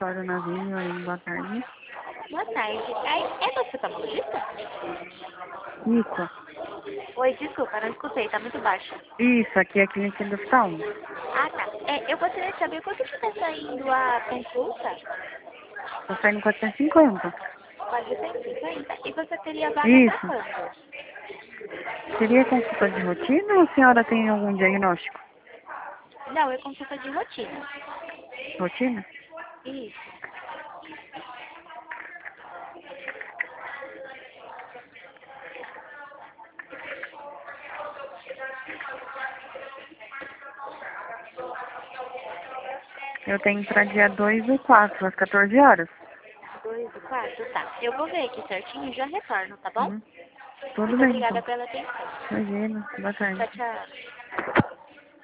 Laura Navinho, aí, boa tarde. Boa tarde. É você oftalmologista? Isso. Oi, desculpa, não escutei, tá muito baixo. Isso, aqui é a clínica do oftalmo. Ah, tá. Eu gostaria de saber quanto que tá saindo a consulta? Tá saindo 450. 450. E você teria vaga pra Isso. quando? Seria consulta de rotina ou a senhora tem algum diagnóstico? Não, é consulta de rotina. Rotina? Isso. Eu tenho pra dia 2 e 4, às 14 horas. 2 e 4, tá. Eu vou ver aqui certinho e já retorno, tá bom? Uhum. Tudo Muito bem, obrigada então. pela atenção. Imagina. Boa tarde. Tchau, tchau.